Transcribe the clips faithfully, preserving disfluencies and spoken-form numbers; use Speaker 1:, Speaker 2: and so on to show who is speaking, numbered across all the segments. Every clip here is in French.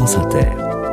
Speaker 1: France Inter.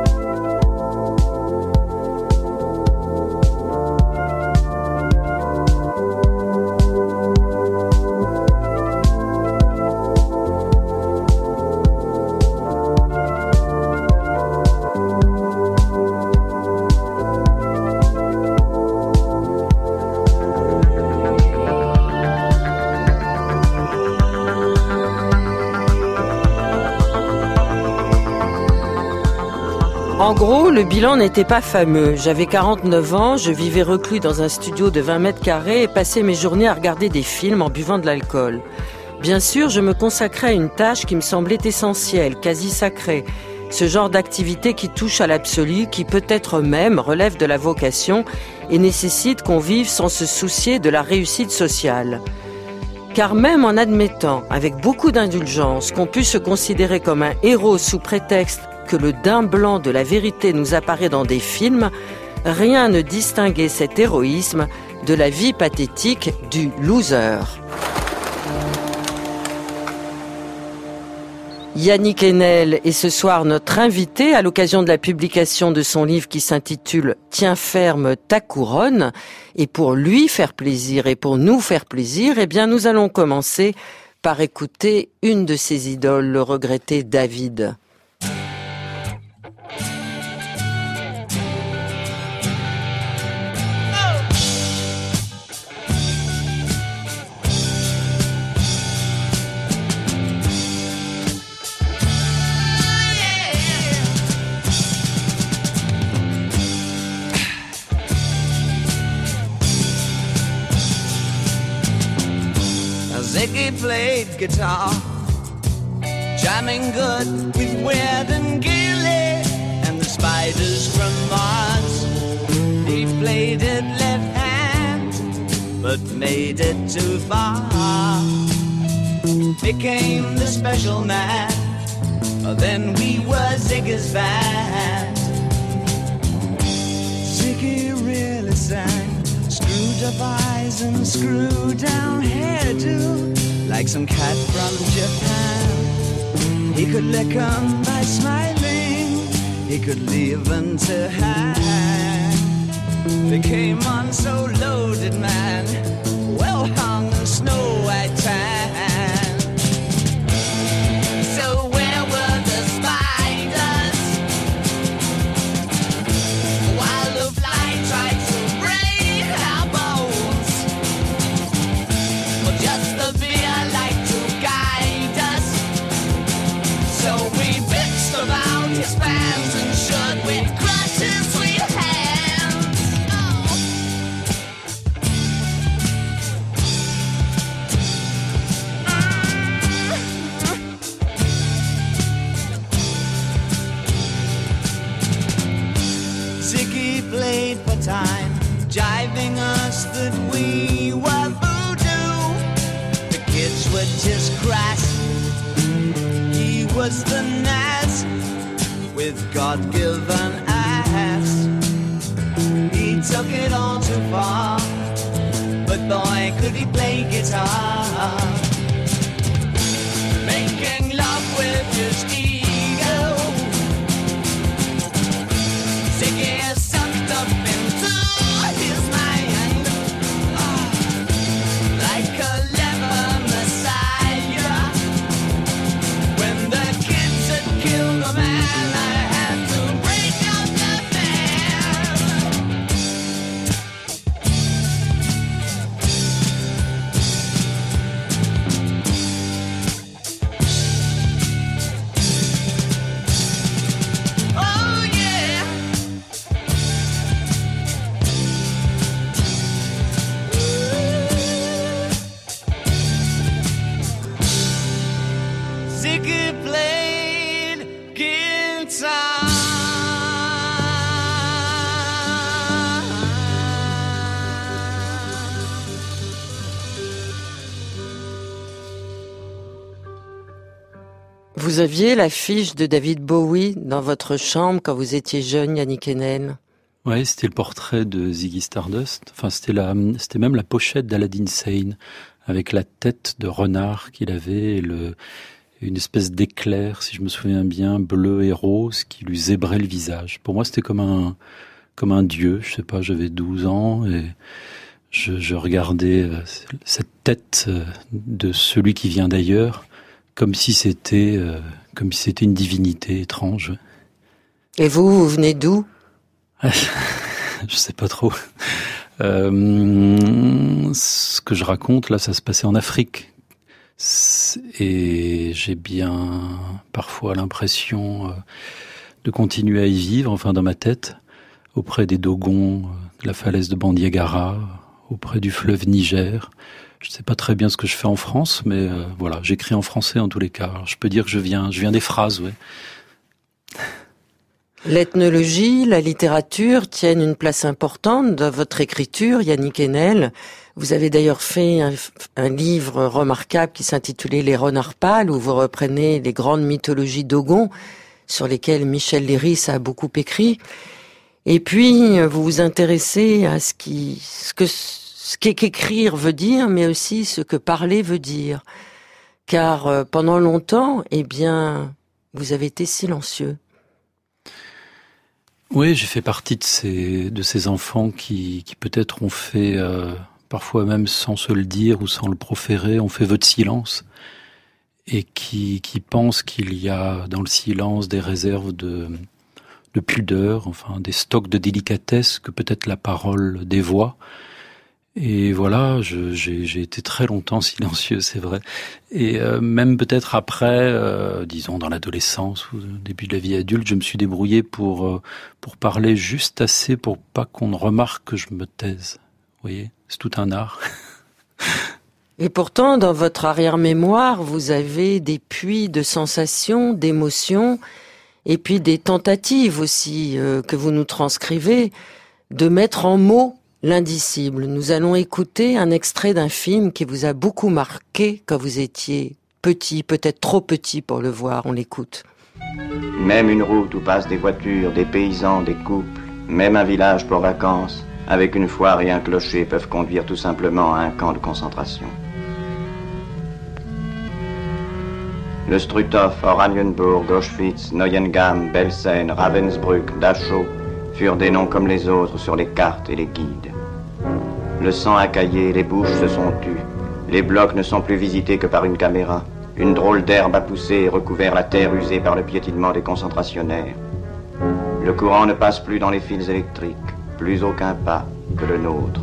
Speaker 2: En gros, le bilan n'était pas fameux. J'avais quarante-neuf ans, je vivais reclus dans un studio de vingt mètres carrés et passais mes journées à regarder des films en buvant de l'alcool. Bien sûr, je me consacrais à une tâche qui me semblait essentielle, quasi sacrée. Ce genre d'activité qui touche à l'absolu, qui peut-être même relève de la vocation et nécessite qu'on vive sans se soucier de la réussite sociale. Car même en admettant, avec beaucoup d'indulgence, qu'on puisse se considérer comme un héros sous prétexte que le daim blanc de la vérité nous apparaît dans des films, rien ne distinguait cet héroïsme de la vie pathétique du loser. Yannick Enel est ce soir notre invité à l'occasion de la publication de son livre qui s'intitule « Tiens ferme ta couronne ». Et pour lui faire plaisir et pour nous faire plaisir, eh bien nous allons commencer par écouter une de ses idoles, le regretté David.
Speaker 3: Ziggy played guitar, jamming good with Weird and Gilly and the Spiders from Mars. He played it left hand, but made it too far. Became the special man, then we were Ziggy's band. Ziggy really sang, screwed up eyes and screwed down hairdo, like some cat from Japan. He could lick 'em by smiling, he could leave them to hang. They came on so loaded, man, well hung in snow white tan. So where were the spiders while the fly tried to break our bones? Well, just the beer like to guide us. So we bitched about his fans and should we crush his sweet hands. Oh. Ziggy played for time, jiving us that we were voodoo. The kids were just crass, he was the Nas with God-given ass. He took it all too far, but boy could he play guitar. Making love with his ego, Ziggy sucked up into his mind, oh, like a clever messiah. When the kids had killed the man, I had to break up the band. Oh yeah. Ziggy played guitar.
Speaker 2: Vous aviez l'affiche de David Bowie dans votre chambre quand vous étiez jeune, Yannick Enel?
Speaker 4: Ouais, c'était le portrait de Ziggy Stardust. Enfin, c'était la, c'était même la pochette d'Aladdin Sane avec la tête de renard qu'il avait et le, une espèce d'éclair, si je me souviens bien, bleu et rose, qui lui zébrait le visage. Pour moi, c'était comme un, comme un dieu. Je sais pas, j'avais douze ans et je, je regardais cette tête de celui qui vient d'ailleurs, comme si c'était, comme si c'était une divinité étrange.
Speaker 2: Et vous, vous venez d'où?
Speaker 4: Je sais pas trop. Euh, ce que je raconte, là, ça se passait en Afrique. Et j'ai bien parfois l'impression de continuer à y vivre, enfin dans ma tête, auprès des Dogons de la falaise de Bandiagara, auprès du fleuve Niger. Je ne sais pas très bien ce que je fais en France, mais euh, voilà, j'écris en français en tous les cas. Alors, je peux dire que je viens, je viens des phrases, ouais.
Speaker 2: L'ethnologie, la littérature tiennent une place importante dans votre écriture, Yannick Enel. Vous avez d'ailleurs fait un, un livre remarquable qui s'intitulait Les Renards pâles, où vous reprenez les grandes mythologies Dogon, sur lesquelles Michel Léris a beaucoup écrit. Et puis, vous vous intéressez à ce qui, ce que, ce qu'écrire veut dire, mais aussi ce que parler veut dire. Car euh, pendant longtemps, eh bien, vous avez été silencieux.
Speaker 4: Oui, j'ai fait partie de ces, de ces enfants qui, qui peut-être ont fait, euh, parfois même sans se le dire ou sans le proférer, ont fait vœu de silence et qui, qui pensent qu'il y a dans le silence des réserves de, de pudeur, enfin des stocks de délicatesse que peut-être la parole dévoie. Et voilà, je, j'ai, j'ai été très longtemps silencieux, c'est vrai. Et euh, même peut-être après, euh, disons dans l'adolescence ou au début de la vie adulte, je me suis débrouillé pour euh, pour parler juste assez pour pas qu'on ne remarque que je me taise. Vous voyez, c'est tout un art.
Speaker 2: Et pourtant, dans votre arrière-mémoire, vous avez des puits de sensations, d'émotions, et puis des tentatives aussi euh, que vous nous transcrivez de mettre en mots l'indicible. Nous allons écouter un extrait d'un film qui vous a beaucoup marqué quand vous étiez petit, peut-être trop petit pour le voir. On l'écoute.
Speaker 1: Même une route où passent des voitures, des paysans, des couples, même un village pour vacances, avec une foire et un clocher peuvent conduire tout simplement à un camp de concentration. Le Struthof, Oranienburg, Auschwitz, Neuengamme, Belsen, Ravensbrück, Dachau furent des noms comme les autres sur les cartes et les guides. Le sang a caillé, les bouches se sont tues. Les blocs ne sont plus visités que par une caméra. Une drôle d'herbe a poussé et recouvert la terre usée par le piétinement des concentrationnaires. Le courant ne passe plus dans les fils électriques, plus aucun pas que le nôtre.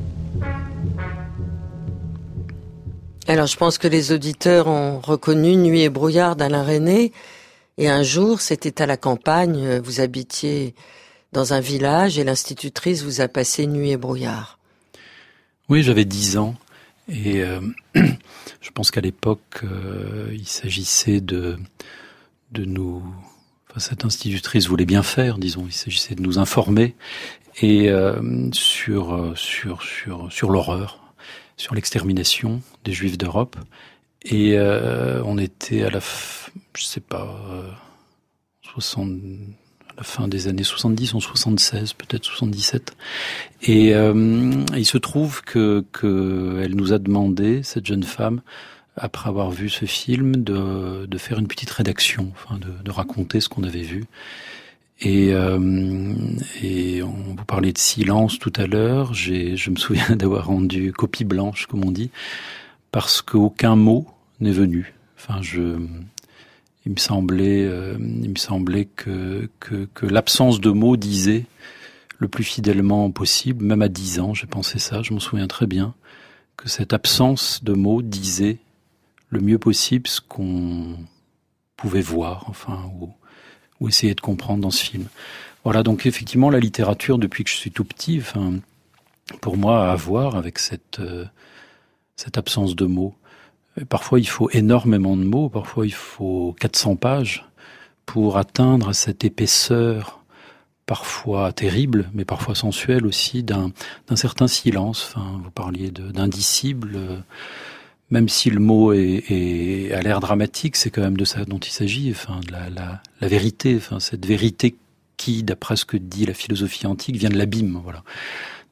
Speaker 2: Alors je pense que les auditeurs ont reconnu Nuit et brouillard d'Alain Resnais. Et un jour, c'était à la campagne, vous habitiez dans un village et l'institutrice vous a passé Nuit et brouillard. Oui,
Speaker 4: j'avais dix ans et euh, je pense qu'à l'époque, euh, il s'agissait de, de nous... Enfin, cette institutrice voulait bien faire, disons. Il s'agissait de nous informer et euh, sur, sur, sur, sur l'horreur, sur l'extermination des Juifs d'Europe. Et euh, on était à la... F... je sais pas... Euh, soixante... à la fin des années soixante-dix, en soixante-seize, peut-être soixante-dix-sept. Et euh, il se trouve que, que elle nous a demandé, cette jeune femme, après avoir vu ce film, de, de faire une petite rédaction, enfin de, de raconter ce qu'on avait vu. Et, euh, et on vous parlait de silence tout à l'heure. J'ai, je me souviens d'avoir rendu copie blanche, comme on dit, parce qu'aucun mot n'est venu. Enfin, je... Il me semblait, euh, il me semblait que, que, que l'absence de mots disait le plus fidèlement possible, même à dix ans, j'ai pensé ça, je m'en souviens très bien, que cette absence de mots disait le mieux possible ce qu'on pouvait voir, enfin, ou, ou essayer de comprendre dans ce film. Voilà, donc effectivement, la littérature, depuis que je suis tout petit, enfin, pour moi, a à voir avec cette, euh, cette absence de mots. Parfois, il faut énormément de mots, parfois il faut quatre cents pages pour atteindre cette épaisseur, parfois terrible, mais parfois sensuelle aussi, d'un, d'un certain silence. Enfin, vous parliez de, d'indicible, même si le mot est, est, a l'air dramatique, c'est quand même de ça dont il s'agit, enfin, de la, la, la vérité, enfin, cette vérité qui, d'après ce que dit la philosophie antique, vient de l'abîme, voilà.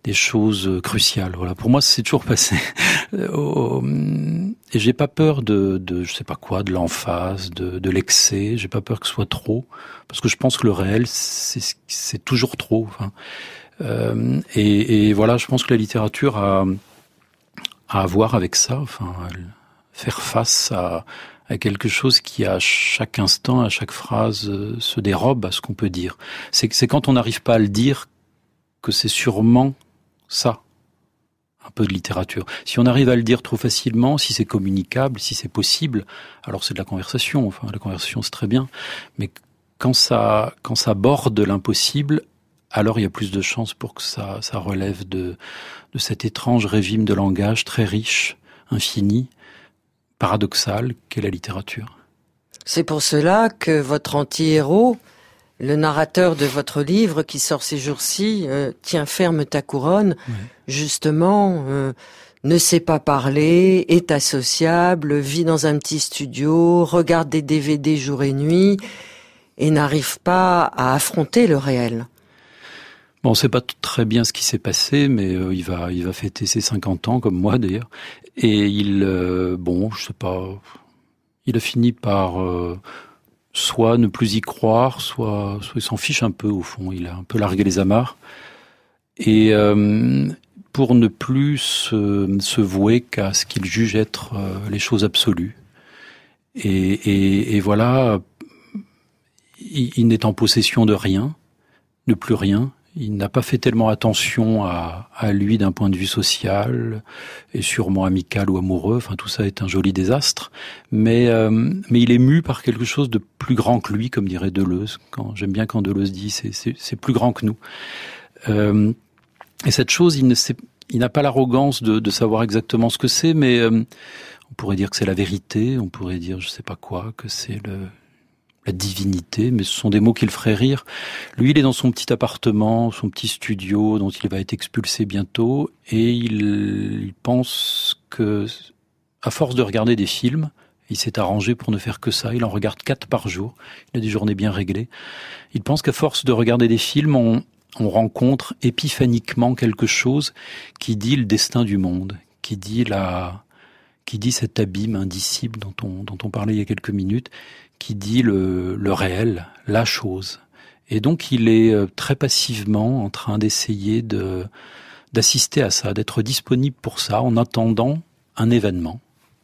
Speaker 4: des choses cruciales. Voilà. Pour moi, c'est toujours passé. Et j'ai pas peur de, de, je sais pas quoi, de l'emphase, de, de l'excès. J'ai pas peur que ce soit trop, parce que je pense que le réel, c'est, c'est toujours trop. Enfin, euh, et, et voilà, je pense que la littérature a, a à voir avec ça. Enfin, faire face à, à quelque chose qui, à chaque instant, à chaque phrase, se dérobe à ce qu'on peut dire. C'est, c'est quand on n'arrive pas à le dire que c'est sûrement ça, un peu de littérature. Si on arrive à le dire trop facilement, si c'est communicable, si c'est possible, alors c'est de la conversation. Enfin, la conversation, c'est très bien. Mais quand ça, quand ça borde l'impossible, alors il y a plus de chances pour que ça, ça relève de, de cet étrange régime de langage très riche, infini, paradoxal, qu'est la littérature.
Speaker 2: C'est pour cela que votre anti-héros, le narrateur de votre livre qui sort ces jours-ci, euh, Tiens ferme ta couronne, oui. justement, euh, ne sait pas parler, est associable, vit dans un petit studio, regarde des D V D jour et nuit, et n'arrive pas à affronter le réel.
Speaker 4: Bon, on ne sait pas très bien ce qui s'est passé, mais euh, il va, il va fêter ses cinquante ans, comme moi d'ailleurs, et il, euh, bon, je sais pas, il a fini par... Euh, soit ne plus y croire, soit, soit il s'en fiche un peu au fond, il a un peu largué les amarres. Et euh, pour ne plus se, se vouer qu'à ce qu'il juge être euh, les choses absolues. Et, et, et voilà, il, il n'est en possession de rien, de plus rien. Il n'a pas fait tellement attention à, à lui d'un point de vue social et sûrement amical ou amoureux. Enfin, tout ça est un joli désastre. Mais, euh, mais il est mu par quelque chose de plus grand que lui, comme dirait Deleuze. Quand, j'aime bien quand Deleuze dit c'est, c'est, c'est plus grand que nous. Euh, et cette chose, il, ne sait, il n'a pas l'arrogance de, de savoir exactement ce que c'est, mais euh, on pourrait dire que c'est la vérité, on pourrait dire je sais pas quoi, que c'est le... la divinité, mais ce sont des mots qui le feraient rire. Lui, il est dans son petit appartement, son petit studio, dont il va être expulsé bientôt, et il, il pense que, à force de regarder des films, il s'est arrangé pour ne faire que ça, il en regarde quatre par jour, il a des journées bien réglées, il pense qu'à force de regarder des films, on, on rencontre épiphaniquement quelque chose qui dit le destin du monde, qui dit la... qui dit cet abîme indicible dont on, dont on parlait il y a quelques minutes, qui dit le, le réel, la chose. Et donc il est très passivement en train d'essayer de, d'assister à ça, d'être disponible pour ça, en attendant un événement.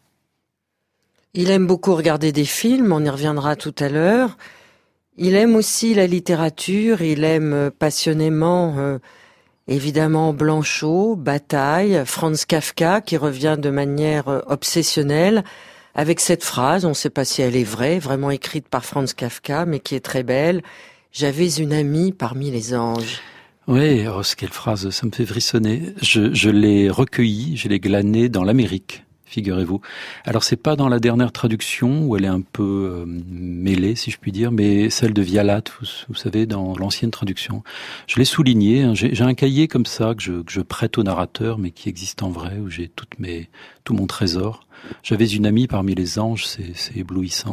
Speaker 2: Il aime beaucoup regarder des films, on y reviendra tout à l'heure. Il aime aussi la littérature, il aime passionnément... Euh, Évidemment, Blanchot, Bataille, Franz Kafka, qui revient de manière obsessionnelle, avec cette phrase, on ne sait pas si elle est vraie, vraiment écrite par Franz Kafka, mais qui est très belle. « J'avais une amie parmi les anges ».
Speaker 4: Oui, oh, quelle phrase, ça me fait frissonner. Je, je l'ai recueillie, je l'ai glanée dans l'Amérique, figurez-vous. Alors, c'est pas dans la dernière traduction, où elle est un peu euh, mêlée, si je puis dire, mais celle de Vialat, vous, vous savez, dans l'ancienne traduction. Je l'ai soulignée, hein, j'ai, j'ai un cahier comme ça que je, que je prête au narrateur, mais qui existe en vrai, où j'ai toutes mes, tout mon trésor. J'avais une amie parmi les anges, c'est, c'est éblouissant.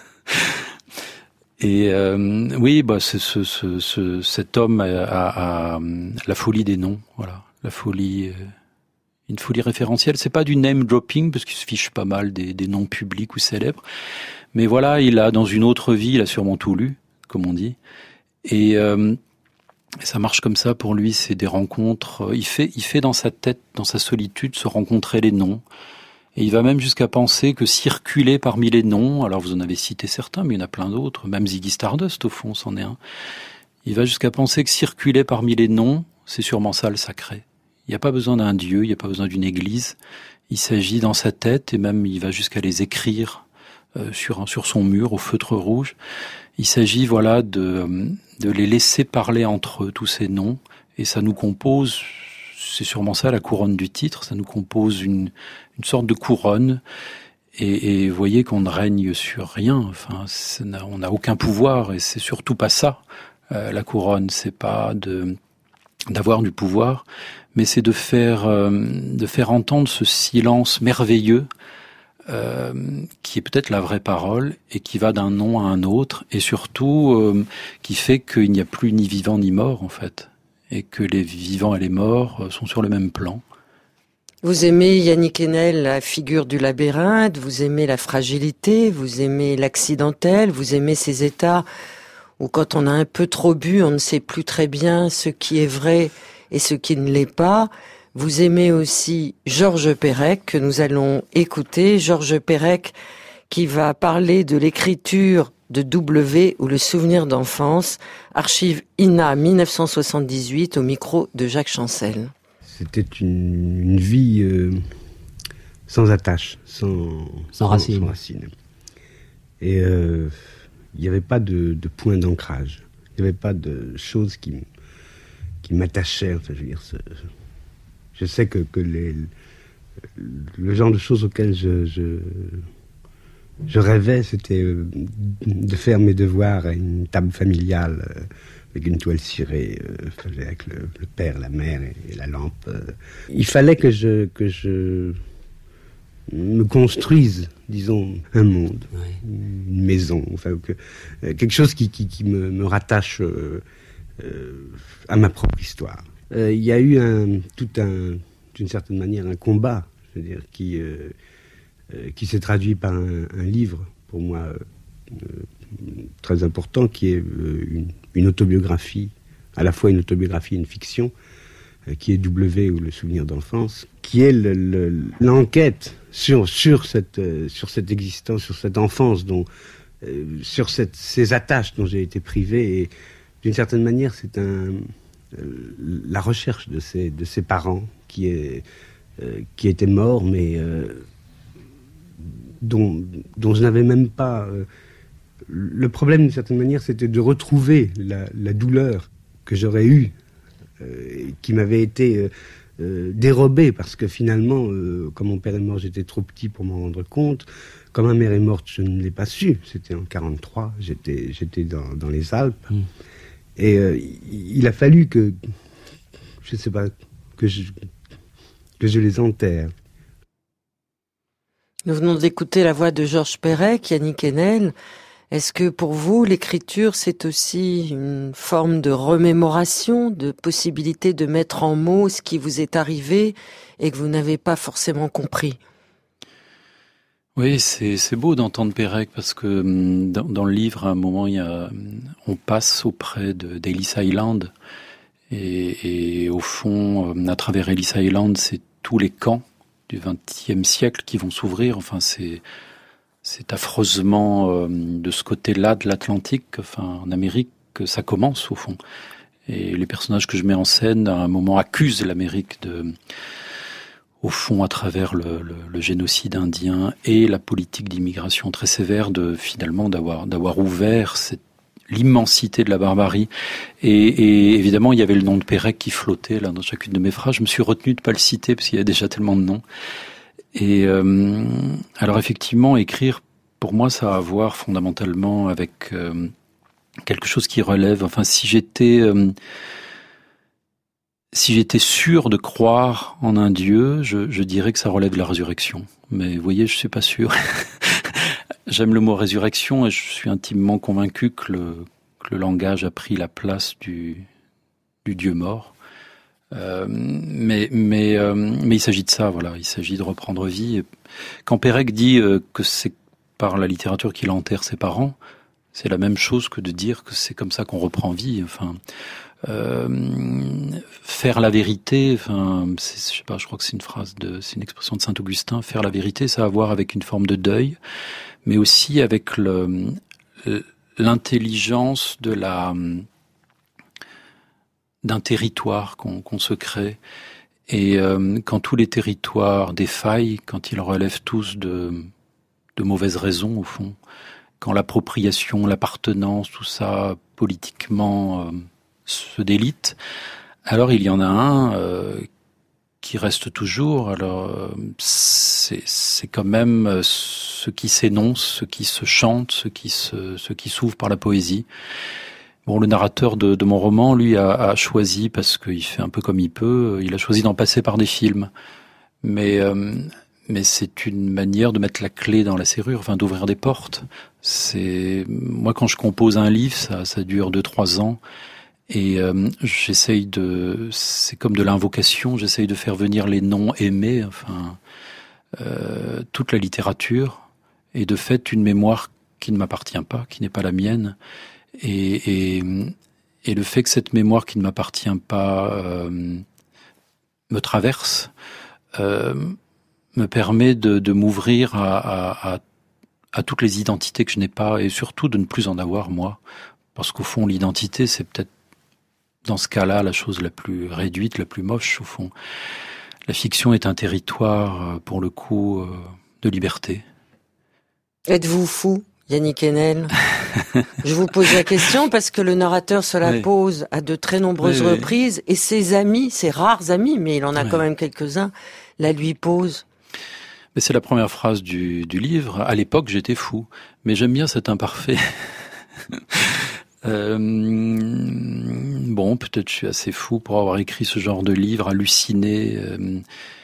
Speaker 4: Et euh, oui, bah, c'est, ce, ce, ce, cet homme a, a, a la folie des noms, voilà, la folie... Euh, Une folie référentielle, c'est pas du name dropping parce qu'il se fiche pas mal des, des noms publics ou célèbres, mais voilà, il a dans une autre vie, il a sûrement tout lu, comme on dit, et euh, ça marche comme ça pour lui. C'est des rencontres. Il fait, il fait dans sa tête, dans sa solitude, se rencontrer les noms, et il va même jusqu'à penser que circuler parmi les noms, alors vous en avez cité certains, mais il y en a plein d'autres, même Ziggy Stardust au fond, c'en est un. Il va jusqu'à penser que circuler parmi les noms, c'est sûrement ça le sacré. Il n'y a pas besoin d'un dieu, il n'y a pas besoin d'une église. Il s'agit dans sa tête, et même il va jusqu'à les écrire euh, sur, sur son mur au feutre rouge. Il s'agit voilà de, de les laisser parler entre eux, tous ces noms, et ça nous compose, c'est sûrement ça la couronne du titre, ça nous compose une, une sorte de couronne. Et, et vous voyez qu'on ne règne sur rien, enfin, on n'a aucun pouvoir, et c'est surtout pas ça. Euh, la couronne, c'est pas de d'avoir du pouvoir, mais c'est de faire euh, de faire entendre ce silence merveilleux euh, qui est peut-être la vraie parole et qui va d'un nom à un autre, et surtout euh, qui fait qu'il n'y a plus ni vivant ni mort en fait. et que les vivants et les morts sont sur le même plan.
Speaker 2: Vous aimez Yannick Enel, la figure du labyrinthe, vous aimez la fragilité, vous aimez l'accidentel, vous aimez ces états où quand on a un peu trop bu, on ne sait plus très bien ce qui est vrai et ce qui ne l'est pas. Vous aimez aussi Georges Perec, que nous allons écouter. Georges Perec qui va parler de l'écriture de W ou le souvenir d'enfance, archive I N A dix-neuf cent soixante-dix-huit au micro de Jacques Chancel.
Speaker 5: C'était une, une vie euh, sans attache, sans,
Speaker 6: sans racines.
Speaker 5: Sans racine. Et il euh, n'y avait pas de, de point d'ancrage. Il n'y avait pas de choses qui, qui m'attachaient. Enfin, je veux dire, ce, je sais que, que les, le genre de choses auxquelles je, je, je rêvais, c'était de faire mes devoirs à une table familiale, euh, avec une toile cirée, euh, avec le, le père, la mère et, et la lampe. Euh. Il fallait que je, que je me construise, disons, un monde, ouais. Une maison, enfin, que, euh, quelque chose qui, qui, qui me, me rattache euh, euh, à ma propre histoire. Euh, il y a eu un, tout un, d'une certaine manière, un combat, je veux dire, qui, euh, euh, qui s'est traduit par un, un livre, pour moi, euh, très important, qui est euh, une, une autobiographie, à la fois une autobiographie et une fiction, euh, qui est W ou le souvenir d'enfance, qui est le, le, l'enquête sur, sur, cette, euh, sur cette existence, sur cette enfance, dont, euh, sur cette, ces attaches dont j'ai été privé. Et d'une certaine manière, c'est un, euh, la recherche de ses, de ses parents qui, est, euh, qui étaient morts, mais euh, dont, dont je n'avais même pas... Euh, Le problème, d'une certaine manière, c'était de retrouver la, la douleur que j'aurais eue, euh, qui m'avait été euh, euh, dérobée, parce que finalement, euh, quand mon père est mort, j'étais trop petit pour m'en rendre compte. Quand ma mère est morte, je ne l'ai pas su. C'était en quarante-trois, j'étais, j'étais dans, dans les Alpes. Mmh. Et euh, il a fallu que, je ne sais pas, que je, que je les enterre.
Speaker 2: Nous venons d'écouter la voix de Georges Perec, Yannick Enel. Est-ce que pour vous, l'écriture, c'est aussi une forme de remémoration, de possibilité de mettre en mots ce qui vous est arrivé et que vous n'avez pas forcément compris ?
Speaker 4: Oui, c'est, c'est beau d'entendre Perec parce que dans, dans le livre, à un moment, il y a, on passe auprès de, d'Ellis Island et, et au fond, à travers Ellis Island, c'est tous les camps du vingtième siècle qui vont s'ouvrir. Enfin, c'est... C'est affreusement euh, de ce côté-là de l'Atlantique, enfin en Amérique, que ça commence au fond. Et les personnages que je mets en scène, à un moment, accusent l'Amérique de, au fond, à travers le, le, le génocide indien et la politique d'immigration très sévère, de finalement d'avoir d'avoir ouvert cette, l'immensité de la barbarie. Et, et évidemment, il y avait le nom de Perec qui flottait là dans chacune de mes phrases. Je me suis retenu de pas le citer parce qu'il y a déjà tellement de noms. Et euh, alors effectivement, écrire, pour moi, ça a à voir fondamentalement avec euh, quelque chose qui relève. Enfin, si j'étais, euh, si j'étais sûr de croire en un Dieu, je, je dirais que ça relève de la résurrection. Mais vous voyez, je suis pas sûr. J'aime le mot résurrection et je suis intimement convaincu que le, que le langage a pris la place du, du Dieu mort. Euh, mais mais euh, mais il s'agit de ça, voilà. Il s'agit de reprendre vie. Quand Perec dit euh, que c'est par la littérature qu'il enterre ses parents, c'est la même chose que de dire que c'est comme ça qu'on reprend vie. Enfin, euh, faire la vérité. Enfin, c'est, je sais pas. Je crois que c'est une phrase de, c'est une expression de Saint Augustin. Faire la vérité, ça a à voir avec une forme de deuil, mais aussi avec le l'intelligence de la d'un territoire qu'on, qu'on se crée. Et euh, quand tous les territoires défaillent, quand ils relèvent tous de, de mauvaises raisons, au fond, quand l'appropriation, l'appartenance, tout ça, politiquement, euh, se délite, alors il y en a un euh, qui reste toujours. Alors euh, c'est, c'est quand même ce qui s'énonce, ce qui se chante, ce qui, se, ce qui s'ouvre par la poésie. Bon, le narrateur de, de mon roman, lui, a, a choisi, parce qu'il fait un peu comme il peut, il a choisi d'en passer par des films. Mais, euh, mais c'est une manière de mettre la clé dans la serrure, enfin d'ouvrir des portes. C'est moi, quand je compose un livre, ça, ça dure deux, trois ans, Et euh, j'essaye de, c'est comme de l'invocation, j'essaye de faire venir les noms aimés, enfin, euh, toute la littérature, et de fait une mémoire qui ne m'appartient pas, qui n'est pas la mienne, et, et, et le fait que cette mémoire qui ne m'appartient pas euh, me traverse, euh, me permet de, de m'ouvrir à, à, à, à toutes les identités que je n'ai pas, et surtout de ne plus en avoir, moi. Parce qu'au fond, l'identité, c'est peut-être, dans ce cas-là, la chose la plus réduite, la plus moche, au fond. La fiction est un territoire, pour le coup, de liberté.
Speaker 2: Êtes-vous fou, Yannick Enel? Je vous pose la question parce que le narrateur se la oui. pose à de très nombreuses oui, reprises, oui. et ses amis, ses rares amis, mais il en a oui. quand même quelques-uns, la lui posent.
Speaker 4: Mais c'est la première phrase du, du livre. À l'époque, j'étais fou. Mais j'aime bien cet imparfait. Euh, bon, peut-être je suis assez fou pour avoir écrit ce genre de livre, halluciné. Euh,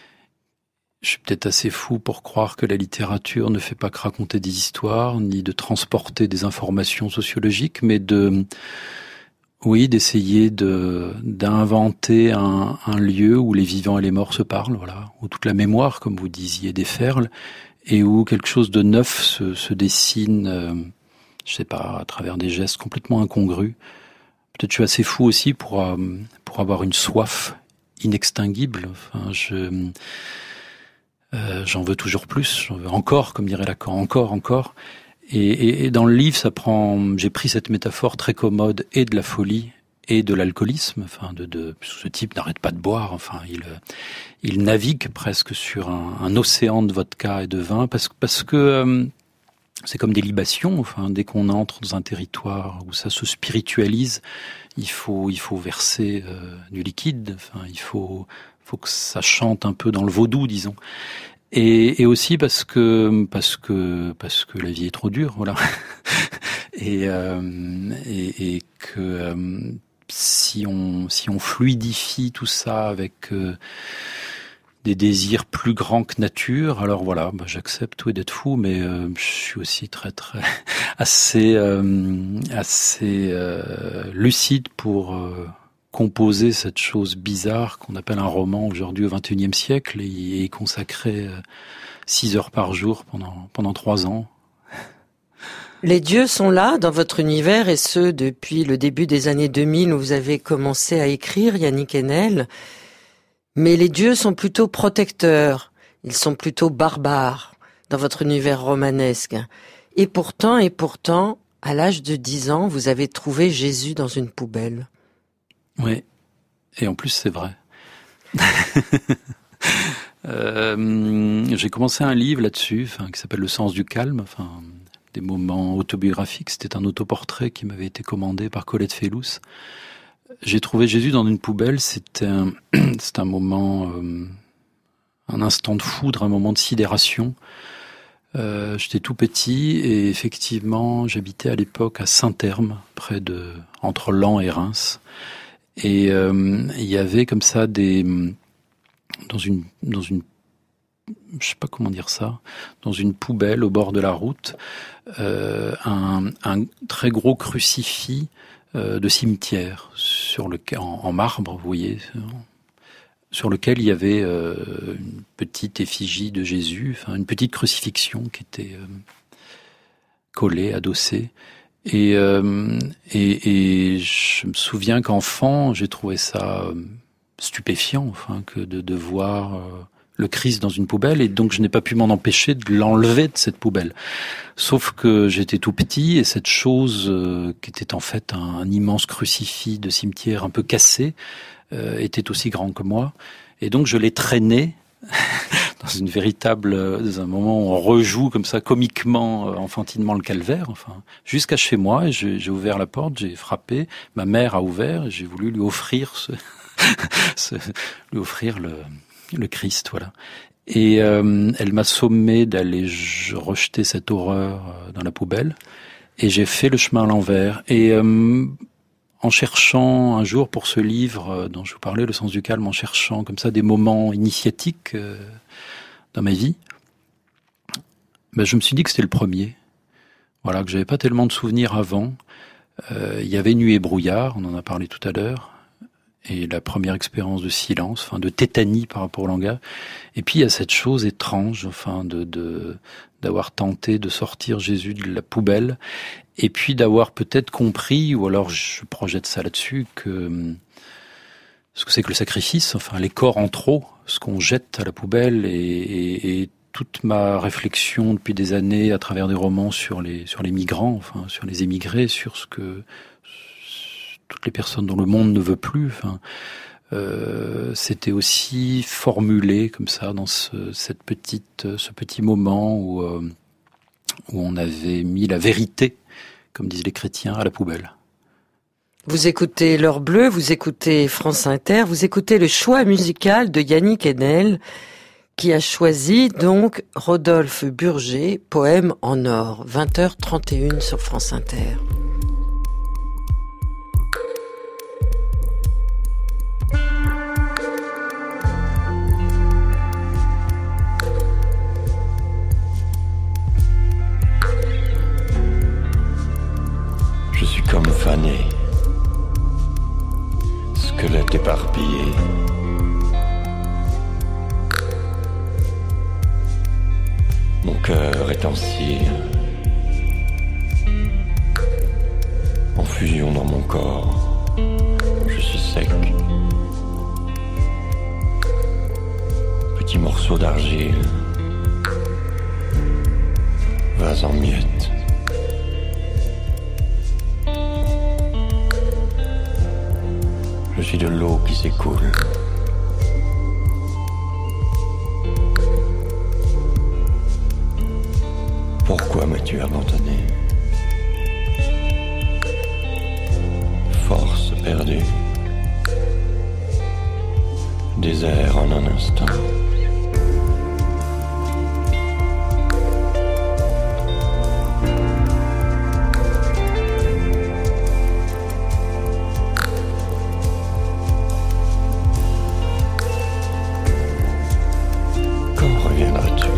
Speaker 4: je suis peut-être assez fou pour croire que la littérature ne fait pas que raconter des histoires, ni de transporter des informations sociologiques, mais de, oui, d'essayer de d'inventer un, un lieu où les vivants et les morts se parlent, voilà, où toute la mémoire, comme vous disiez, déferle, et où quelque chose de neuf se, se dessine. Euh, je sais pas, à travers des gestes complètement incongrus. Peut-être je suis assez fou aussi pour, euh, pour avoir une soif inextinguible. Enfin, je, euh, j'en veux toujours plus, j'en veux encore, comme dirait Lacan, encore, encore. Et, et, et dans le livre, ça prend, j'ai pris cette métaphore très commode et de la folie et de l'alcoolisme. Enfin, de, de, ce type n'arrête pas de boire. Enfin, il, il navigue presque sur un, un océan de vodka et de vin parce, parce que, euh, c'est comme des libations, enfin, dès qu'on entre dans un territoire où ça se spiritualise, il faut, il faut verser euh, du liquide, enfin, il faut, faut que ça chante un peu dans le vaudou, disons. Et, et aussi parce que, parce que, parce que la vie est trop dure, voilà. et, euh, et, et que euh, si on, si on fluidifie tout ça avec euh, des désirs plus grands que nature, alors voilà, bah, j'accepte oui d'être fou, mais euh, je suis aussi très très assez euh, assez euh, lucide pour euh, composer cette chose bizarre qu'on appelle un roman aujourd'hui au vingt et unième siècle et y consacrer euh, six heures par jour pendant pendant trois ans.
Speaker 2: Les dieux sont là dans votre univers, et ce depuis le début des années deux mille où vous avez commencé à écrire, Yannick Enel. Mais les dieux sont plutôt protecteurs, ils sont plutôt barbares dans votre univers romanesque. Et pourtant, et pourtant, à l'âge de dix ans, vous avez trouvé Jésus dans une poubelle.
Speaker 4: Oui, et en plus c'est vrai. euh, j'ai commencé un livre là-dessus, enfin, qui s'appelle Le sens du calme, enfin, des moments autobiographiques. C'était un autoportrait qui m'avait été commandé par Colette Fellous. J'ai trouvé Jésus dans une poubelle, c'était un, c'était un moment, euh, un instant de foudre, un moment de sidération. Euh, j'étais tout petit et effectivement, j'habitais à l'époque à Saint-Terme, près de, entre Laon et Reims. Et euh, il y avait comme ça des, dans une, dans une, je sais pas comment dire ça, dans une poubelle au bord de la route, euh, un, un très gros crucifix de cimetière sur le en, en marbre, vous voyez, sur lequel il y avait euh, une petite effigie de Jésus, enfin une petite crucifixion qui était euh, collée, adossée. Et, euh, et, et je me souviens qu'enfant, j'ai trouvé ça euh, stupéfiant, enfin, que de, de voir euh, le Christ dans une poubelle, et donc je n'ai pas pu m'en empêcher de l'enlever de cette poubelle. Sauf que j'étais tout petit, et cette chose euh, qui était en fait un, un immense crucifix de cimetière un peu cassé, euh, était aussi grand que moi. Et donc je l'ai traîné dans une véritable, dans un moment où on rejoue comme ça comiquement, euh, enfantinement le calvaire, enfin, jusqu'à chez moi, et j'ai, j'ai ouvert la porte, j'ai frappé, ma mère a ouvert, et j'ai voulu lui offrir ce, ce lui offrir le le Christ, voilà. Et euh, elle m'a sommé d'aller rejeter cette horreur euh, dans la poubelle, et j'ai fait le chemin à l'envers. Et euh, en cherchant un jour pour ce livre euh, dont je vous parlais, Le sens du calme, en cherchant comme ça des moments initiatiques euh, dans ma vie, ben, je me suis dit que c'était le premier. Voilà, que j'avais pas tellement de souvenirs avant. Euh, il y avait Nuit et brouillard, on en a parlé tout à l'heure, et la première expérience de silence, enfin de tétanie par rapport au langage. Et puis il y a cette chose étrange, enfin de, de d'avoir tenté de sortir Jésus de la poubelle, et puis d'avoir peut-être compris, ou alors je projette ça là-dessus, que ce que c'est que le sacrifice, enfin les corps en trop, ce qu'on jette à la poubelle, et, et, et toute ma réflexion depuis des années à travers des romans sur les sur les migrants, enfin sur les émigrés, sur ce que toutes les personnes dont le monde ne veut plus, enfin euh, c'était aussi formulé comme ça dans ce cette petite ce petit moment où euh, où on avait mis la vérité, comme disent les chrétiens, à la poubelle.
Speaker 2: Vous écoutez L'Heure Bleue, vous écoutez France Inter, vous écoutez le choix musical de Yannick Enel, qui a choisi donc Rodolphe Burger, Poème en or, vingt heures trente et une sur France Inter.
Speaker 6: Je suis comme fané, squelette éparpillé. Mon cœur est en cire, en fusion dans mon corps, je suis sec. Petit morceau d'argile, vase en miettes. Je suis de l'eau qui s'écoule. Pourquoi m'as-tu abandonné? Force perdue, désert en un instant. Quand reviendras-tu?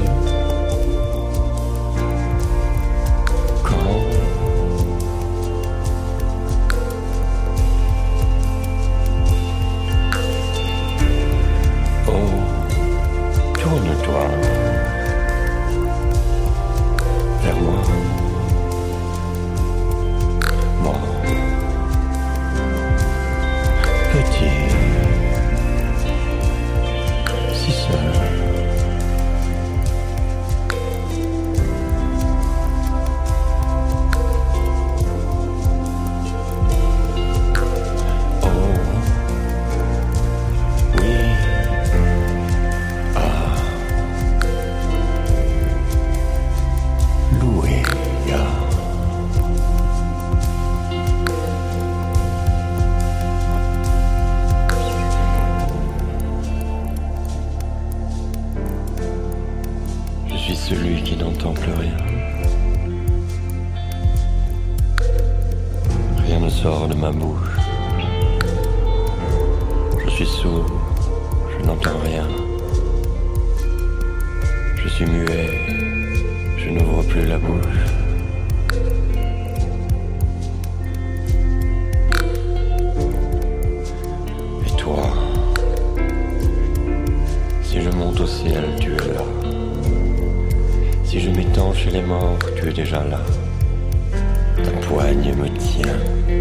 Speaker 6: Celui qui n'entend plus rien. Rien ne sort de ma bouche. Je suis sourd, je n'entends rien. Je suis muet, je n'ouvre plus la bouche. Et toi, si je monte au ciel, tu es là. Si je m'étends chez les morts, tu es déjà là. Ta poigne me tient.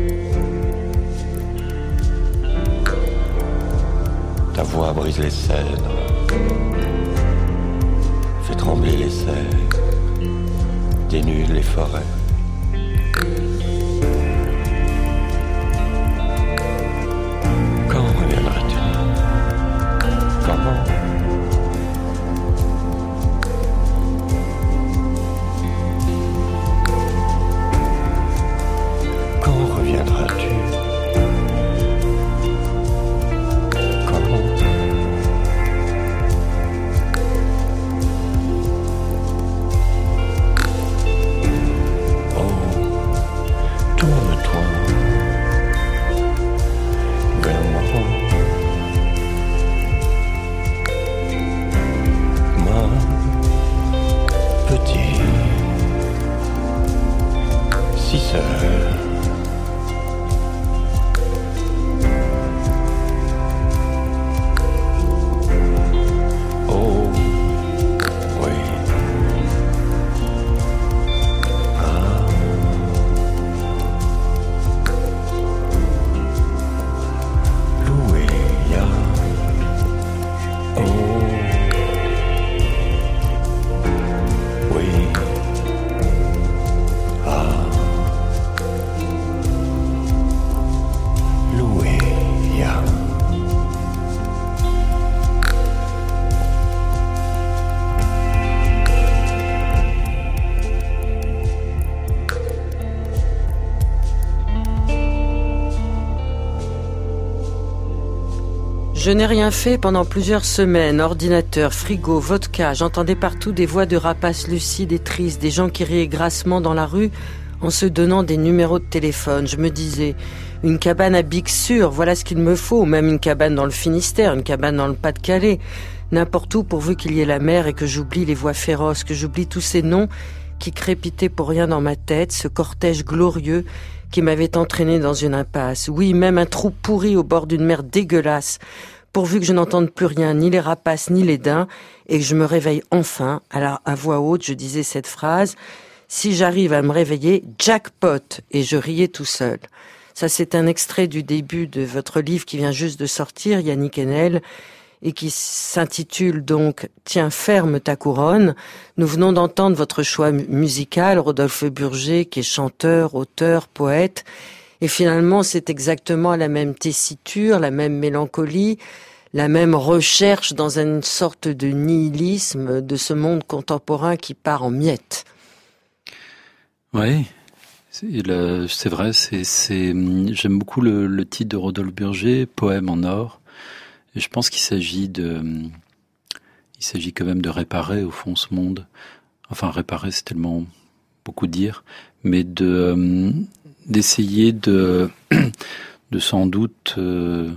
Speaker 6: Ta voix brise les cèdres, fait trembler les cerfs, dénude les forêts. Quand reviendras-tu? Comment? Reviendras-tu? Comment?
Speaker 2: Je n'ai rien fait pendant plusieurs semaines. Ordinateur, frigo, vodka. J'entendais partout des voix de rapaces lucides et tristes, des gens qui riaient grassement dans la rue en se donnant des numéros de téléphone. Je me disais, une cabane à Bixures, voilà ce qu'il me faut. Même une cabane dans le Finistère, une cabane dans le Pas-de-Calais. N'importe où pourvu qu'il y ait la mer et que j'oublie les voix féroces, que j'oublie tous ces noms qui crépitaient pour rien dans ma tête, ce cortège glorieux qui m'avait entraîné dans une impasse. Oui, même un trou pourri au bord d'une mer dégueulasse, pourvu que je n'entende plus rien, ni les rapaces, ni les daims, et que je me réveille enfin. Alors, à voix haute, je disais cette phrase, « Si j'arrive à me réveiller, jackpot !» Et je riais tout seul. Ça, c'est un extrait du début de votre livre qui vient juste de sortir, Yannick Enel, et qui s'intitule donc « Tiens, ferme ta couronne ». Nous venons d'entendre votre choix musical, Rodolphe Burger, qui est chanteur, auteur, poète. Et finalement, c'est exactement la même tessiture, la même mélancolie, la même recherche dans une sorte de nihilisme de ce monde contemporain qui part en miettes.
Speaker 4: Oui, c'est, le, c'est vrai, c'est, c'est, j'aime beaucoup le, le titre de Rodolphe Burger, Poème en or. Et je pense qu'il s'agit de, il s'agit quand même de réparer au fond ce monde. Enfin, réparer, c'est tellement beaucoup dire, mais de euh, d'essayer de, de sans doute euh,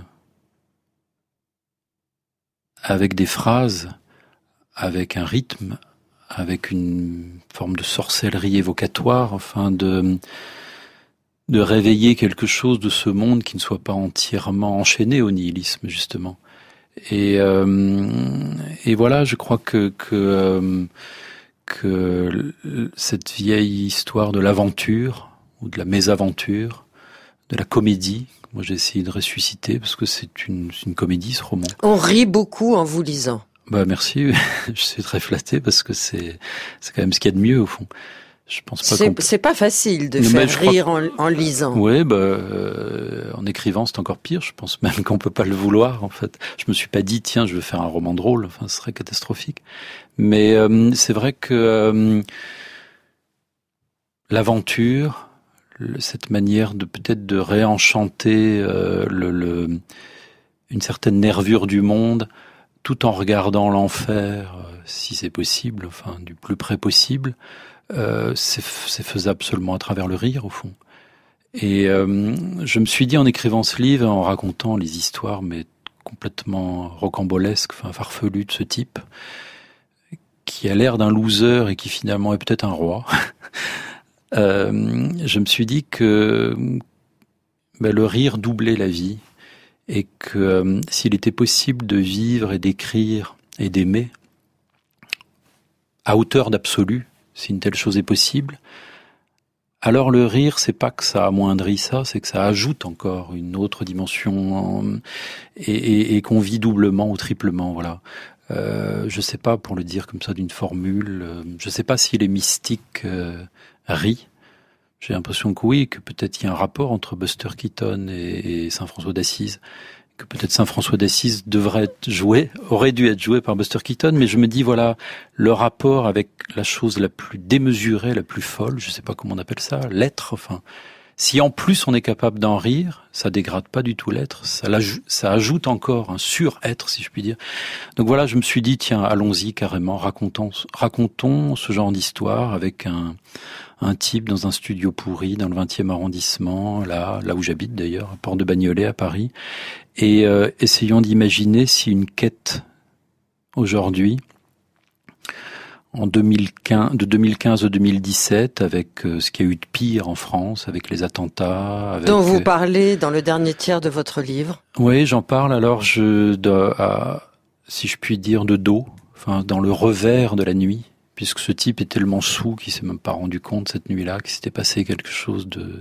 Speaker 4: avec des phrases, avec un rythme, avec une forme de sorcellerie évocatoire, enfin de de réveiller quelque chose de ce monde qui ne soit pas entièrement enchaîné au nihilisme, justement. Et, euh, et voilà, je crois que, que, euh, que cette vieille histoire de l'aventure, ou de la mésaventure, de la comédie, moi j'ai essayé de ressusciter, parce que c'est une, c'est une comédie, ce roman.
Speaker 2: On rit beaucoup en vous lisant.
Speaker 4: Bah merci, je suis très flatté, parce que c'est, c'est quand même ce qu'il y a de mieux, au fond. Je pense pas
Speaker 2: c'est,
Speaker 4: qu'on...
Speaker 2: c'est pas facile de
Speaker 4: non,
Speaker 2: faire rire
Speaker 4: crois...
Speaker 2: en, en lisant.
Speaker 4: Oui, bah, euh, en écrivant, c'est encore pire. Je pense même qu'on peut pas le vouloir, en fait. Je me suis pas dit, tiens, je vais faire un roman drôle. Enfin, ce serait catastrophique. Mais euh, c'est vrai que euh, l'aventure, le, cette manière de peut-être de réenchanter euh, le, le, une certaine nervure du monde, tout en regardant l'enfer, euh, si c'est possible, enfin, du plus près possible. Euh, c'est, c'est faisable seulement à travers le rire, au fond. Et euh, je me suis dit, en écrivant ce livre, en racontant les histoires, mais complètement rocambolesques, enfin farfelues de ce type, qui a l'air d'un loser et qui finalement est peut-être un roi, euh, je me suis dit que ben, le rire doublait la vie, et que euh, s'il était possible de vivre et d'écrire et d'aimer à hauteur d'absolu, si une telle chose est possible, alors le rire, c'est pas que ça amoindrit ça, c'est que ça ajoute encore une autre dimension et, et, et qu'on vit doublement ou triplement, voilà. Euh, je sais pas, pour le dire comme ça d'une formule, euh, je sais pas si les mystiques euh, rient. J'ai l'impression que oui, que peut-être il y a un rapport entre Buster Keaton et, et Saint François d'Assise, que peut-être Saint François d'Assise devrait être joué, aurait dû être joué par Buster Keaton, mais je me dis, voilà, le rapport avec la chose la plus démesurée, la plus folle, je sais pas comment on appelle ça, l'être, enfin, si en plus on est capable d'en rire, ça dégrade pas du tout l'être, ça, ça ajoute encore un sur-être, si je puis dire. Donc voilà, je me suis dit, tiens, allons-y carrément, racontons, racontons ce genre d'histoire avec un, un type dans un studio pourri, dans le vingtième arrondissement, là, là où j'habite d'ailleurs, à Porte de Bagnolet, à Paris. Et euh, essayons d'imaginer si une quête aujourd'hui, en deux mille quinze, de deux mille quinze à deux mille dix-sept, avec euh, ce qu'il y a eu de pire en France, avec les attentats. Avec,
Speaker 2: dont vous parlez dans le dernier tiers de votre livre.
Speaker 4: Oui, j'en parle. Alors, je, de, à, si je puis dire, de dos, enfin, dans le revers de la nuit, puisque ce type est tellement saoul qu'il s'est même pas rendu compte cette nuit-là qu'il s'était passé quelque chose de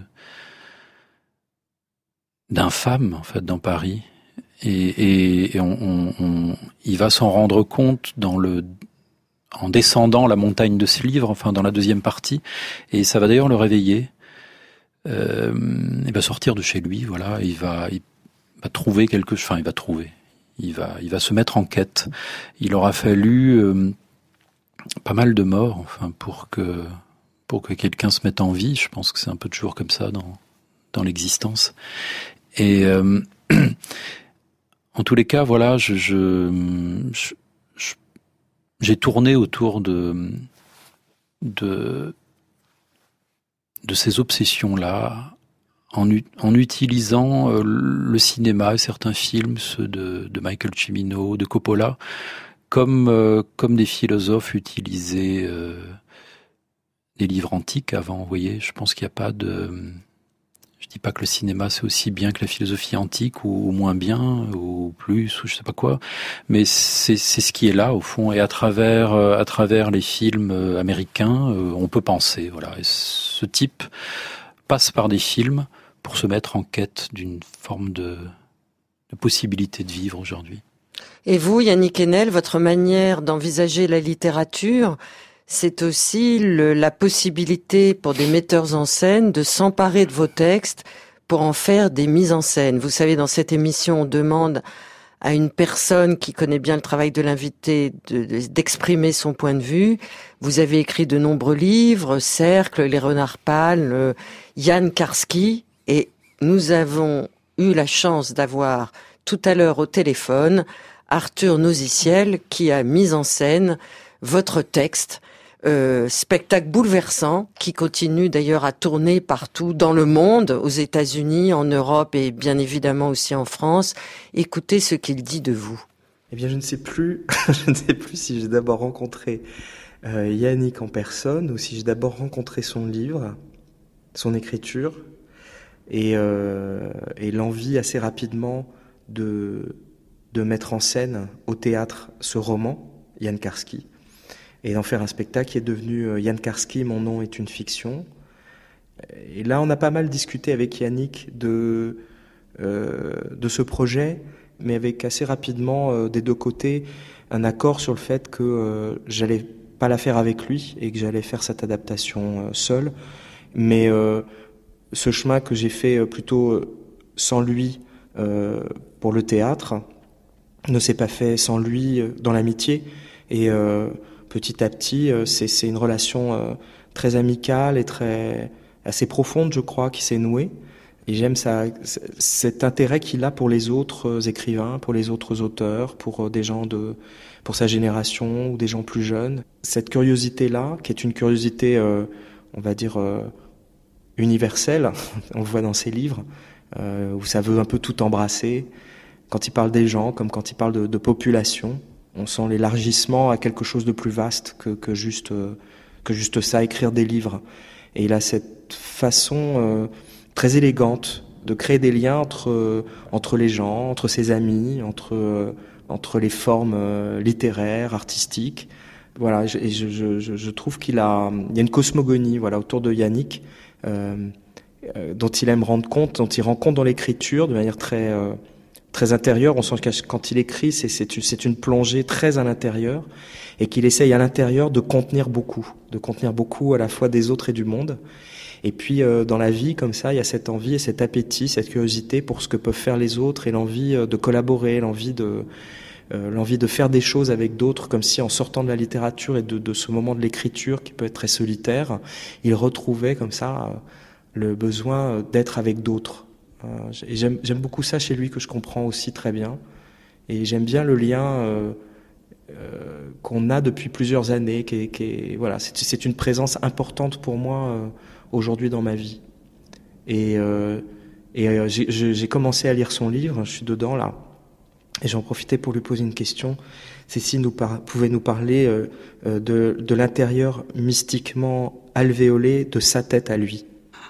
Speaker 4: d'infâme, en fait, dans Paris. Et, et, et on, on, on, il va s'en rendre compte dans le, en descendant la montagne de ce livre, enfin, dans la deuxième partie. Et ça va d'ailleurs le réveiller. Euh, il va sortir de chez lui, voilà. Il va, il va trouver quelque chose, enfin, il va trouver. Il va, il va se mettre en quête. Il aura fallu, euh, pas mal de morts, enfin, pour que, pour que quelqu'un se mette en vie. Je pense que c'est un peu toujours comme ça dans, dans l'existence. Et, euh, en tous les cas, voilà, je, je, je, je j'ai tourné autour de de de ces obsessions-là, en, en utilisant euh, le cinéma et certains films, ceux de, de Michael Cimino, de Coppola, comme euh, comme des philosophes utilisaient euh, des livres antiques avant. Vous voyez, je pense qu'il n'y a pas de... Je dis pas que le cinéma c'est aussi bien que la philosophie antique, ou, ou moins bien, ou plus, ou je sais pas quoi, mais c'est, c'est ce qui est là au fond. Et à travers, euh, à travers les films euh, américains, euh, on peut penser. Voilà. Et ce type passe par des films pour se mettre en quête d'une forme de, de possibilité de vivre aujourd'hui.
Speaker 2: Et vous, Yannick Enel, votre manière d'envisager la littérature, c'est aussi le, la possibilité pour des metteurs en scène de s'emparer de vos textes pour en faire des mises en scène. Vous savez, dans cette émission, on demande à une personne qui connaît bien le travail de l'invité de, de, d'exprimer son point de vue. Vous avez écrit de nombreux livres, Cercle, Les Renards Pâles, Jan Karski, et nous avons eu la chance d'avoir tout à l'heure au téléphone Arthur Nosiciel qui a mis en scène votre texte. Euh, spectacle bouleversant qui continue d'ailleurs à tourner partout dans le monde, aux États-Unis, en Europe et bien évidemment aussi en France. Écoutez ce qu'il dit de vous.
Speaker 7: Eh bien, je ne sais plus, je ne sais plus si j'ai d'abord rencontré euh, Yannick en personne ou si j'ai d'abord rencontré son livre, son écriture et, euh, et l'envie assez rapidement de de mettre en scène au théâtre ce roman, Jan Karski, et d'en faire un spectacle qui est devenu euh, Jan Karski, mon nom est une fiction. Et là, on a pas mal discuté avec Yannick de, euh, de ce projet, mais avec assez rapidement, euh, des deux côtés, un accord sur le fait que euh, j'allais pas la faire avec lui et que j'allais faire cette adaptation euh, seule. Mais euh, ce chemin que j'ai fait euh, plutôt euh, sans lui euh, pour le théâtre ne s'est pas fait sans lui euh, dans l'amitié. Et euh, petit à petit, euh, c'est, c'est une relation euh, très amicale et très assez profonde, je crois, qui s'est nouée. Et j'aime ça, cet intérêt qu'il a pour les autres écrivains, pour les autres auteurs, pour des gens de, pour sa génération ou des gens plus jeunes. Cette curiosité-là, qui est une curiosité, euh, on va dire, euh, universelle, on le voit dans ses livres, euh, où ça veut un peu tout embrasser. Quand il parle des gens, comme quand il parle de, de population, on sent l'élargissement à quelque chose de plus vaste que, que juste, euh, que juste ça, écrire des livres. Et il a cette façon euh, très élégante de créer des liens entre euh, entre les gens, entre ses amis, entre euh, entre les formes euh, littéraires, artistiques. Voilà, je, et je, je, je trouve qu'il a il y a une cosmogonie, voilà, autour de Yannick euh, euh, dont il aime rendre compte, dont il rend compte dans l'écriture de manière très euh, très intérieure. On sent que quand il écrit, c'est c'est une, c'est une plongée très à l'intérieur, et qu'il essaye à l'intérieur de contenir beaucoup, de contenir beaucoup à la fois des autres et du monde. Et puis euh, dans la vie, comme ça, il y a cette envie et cet appétit, cette curiosité pour ce que peuvent faire les autres, et l'envie euh, de collaborer, l'envie de euh, l'envie de faire des choses avec d'autres, comme si en sortant de la littérature et de, de ce moment de l'écriture qui peut être très solitaire, il retrouvait comme ça euh, le besoin d'être avec d'autres. Euh, et j'aime, j'aime beaucoup ça chez lui, que je comprends aussi très bien. Et j'aime bien le lien euh, euh, qu'on a depuis plusieurs années, qui est, qui est, voilà, c'est, c'est une présence importante pour moi euh, aujourd'hui dans ma vie. Et, euh, et euh, j'ai, j'ai commencé à lire son livre, je suis dedans là, et j'en profitais pour lui poser une question. Cécile nous par, pouvait nous parler euh, de, de l'intérieur mystiquement alvéolé de sa tête à lui.